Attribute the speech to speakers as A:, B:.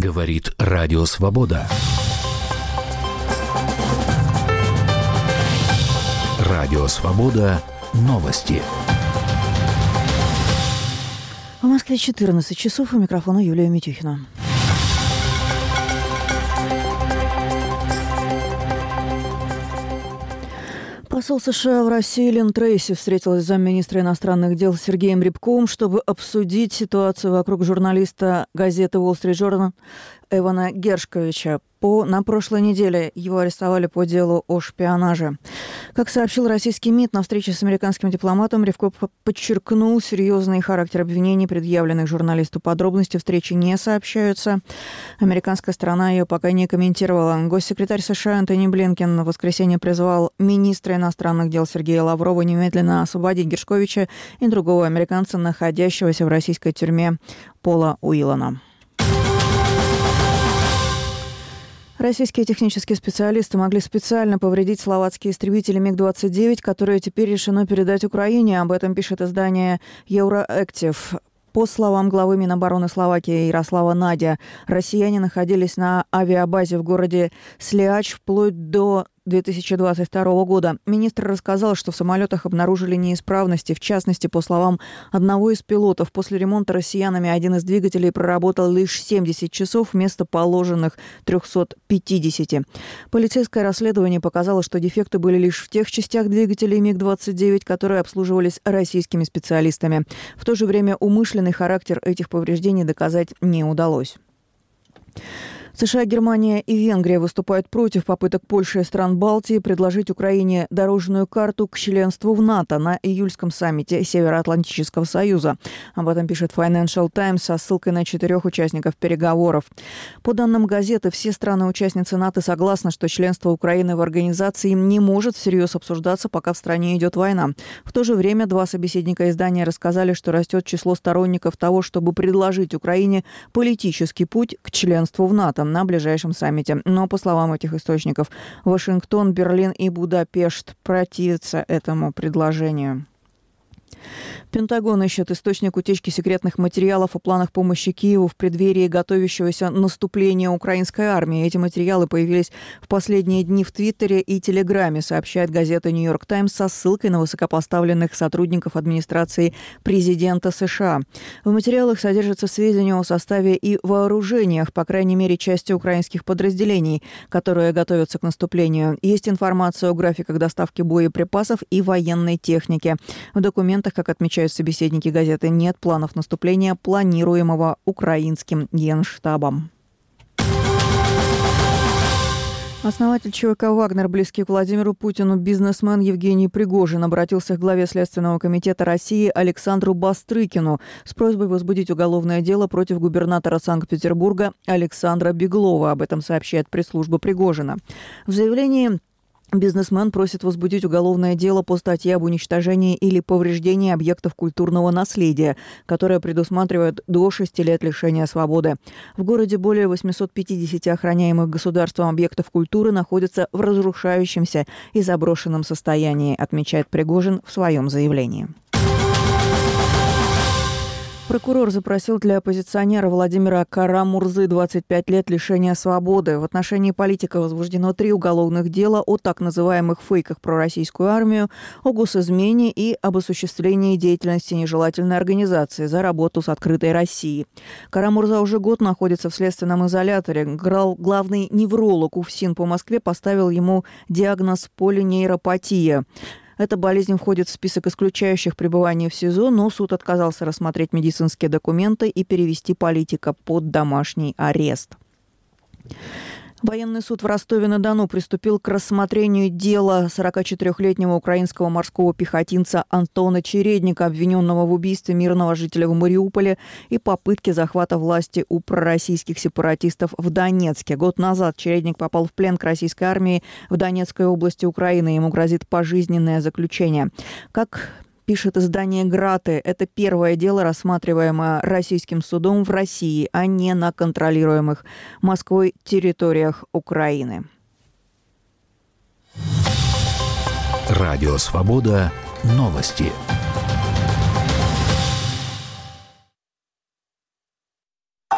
A: Говорит Радио Свобода. Радио Свобода. Новости.
B: В Москве 14 часов. У микрофона Юлия Митюхина. Посол США в России Лин Трейси встретилась с замминистра иностранных дел Сергеем Рябковым, чтобы обсудить ситуацию вокруг журналиста газеты Wall Street Journal Эвана Гершковича. На прошлой неделе его арестовали по делу о шпионаже. Как сообщил российский МИД, на встрече с американским дипломатом Рябков подчеркнул серьезный характер обвинений, предъявленных журналисту. Подробности встречи не сообщаются. Американская сторона ее пока не комментировала. Госсекретарь США Антони Блинкен в воскресенье призвал министра иностранных дел Сергея Лаврова немедленно освободить Гершковича и другого американца, находящегося в российской тюрьме, Пола Уиллана. Российские технические специалисты могли специально повредить словацкие истребители МиГ-29, которые теперь решено передать Украине. Об этом пишет издание «Евроактив». По словам главы Минобороны Словакии Ярослава Надя, россияне находились на авиабазе в городе Слиач вплоть до 2022 года. Министр рассказал, что в самолетах обнаружили неисправности. В частности, по словам одного из пилотов, после ремонта россиянами один из двигателей проработал лишь 70 часов вместо положенных 350. Полицейское расследование показало, что дефекты были лишь в тех частях двигателей МиГ-29, которые обслуживались российскими специалистами. В то же время умышленный характер этих повреждений доказать не удалось. США, Германия и Венгрия выступают против попыток Польши и стран Балтии предложить Украине дорожную карту к членству в НАТО на июльском саммите Североатлантического союза. Об этом пишет Financial Times со ссылкой на 4 участников переговоров. По данным газеты, все страны-участницы НАТО согласны, что членство Украины в организации не может всерьез обсуждаться, пока в стране идет война. В то же время два собеседника издания рассказали, что растет число сторонников того, чтобы предложить Украине политический путь к членству в НАТО на ближайшем саммите. Но, по словам этих источников, Вашингтон, Берлин и Будапешт противятся этому предложению. Пентагон ищет источник утечки секретных материалов о планах помощи Киеву в преддверии готовящегося наступления украинской армии. Эти материалы появились в последние дни в Твиттере и Телеграме, сообщает газета «Нью-Йорк Таймс» со ссылкой на высокопоставленных сотрудников администрации президента США. В материалах содержатся сведения о составе и вооружениях, по крайней мере, части украинских подразделений, которые готовятся к наступлению. Есть информация о графиках доставки боеприпасов и военной техники. В документах, как отмечают собеседники газеты, нет планов наступления, планируемого украинским генштабом. Основатель ЧВК «Вагнер», близкий к Владимиру Путину, бизнесмен Евгений Пригожин обратился к главе Следственного комитета России Александру Бастрыкину с просьбой возбудить уголовное дело против губернатора Санкт-Петербурга Александра Беглова. Об этом сообщает пресс-служба Пригожина. В заявлении бизнесмен просит возбудить уголовное дело по статье об уничтожении или повреждении объектов культурного наследия, которое предусматривает до 6 лет лишения свободы. В городе более 850 охраняемых государством объектов культуры находятся в разрушающемся и заброшенном состоянии, отмечает Пригожин в своем заявлении. Прокурор запросил для оппозиционера Владимира Кара-Мурзы 25 лет лишения свободы. В отношении политика возбуждено 3 уголовных дела о так называемых фейках про российскую армию, о госизмене и об осуществлении деятельности нежелательной организации за работу с «Открытой Россией». Кара-Мурза уже год находится в следственном изоляторе. Главный невролог УФСИН по Москве поставил ему диагноз полинейропатия. Эта болезнь входит в список исключающих пребывание в СИЗО, но суд отказался рассмотреть медицинские документы и перевести политика под домашний арест. Военный суд в Ростове-на-Дону приступил к рассмотрению дела 44-летнего украинского морского пехотинца Антона Чередника, обвиненного в убийстве мирного жителя в Мариуполе и попытке захвата власти у пророссийских сепаратистов в Донецке. Год назад Чередник попал в плен к российской армии в Донецкой области Украины. Ему грозит пожизненное заключение. Как пишет издание «Граты», это первое дело, рассматриваемое российским судом в России, а не на контролируемых Москвой территориях Украины.
A: Радио «Свобода». Новости.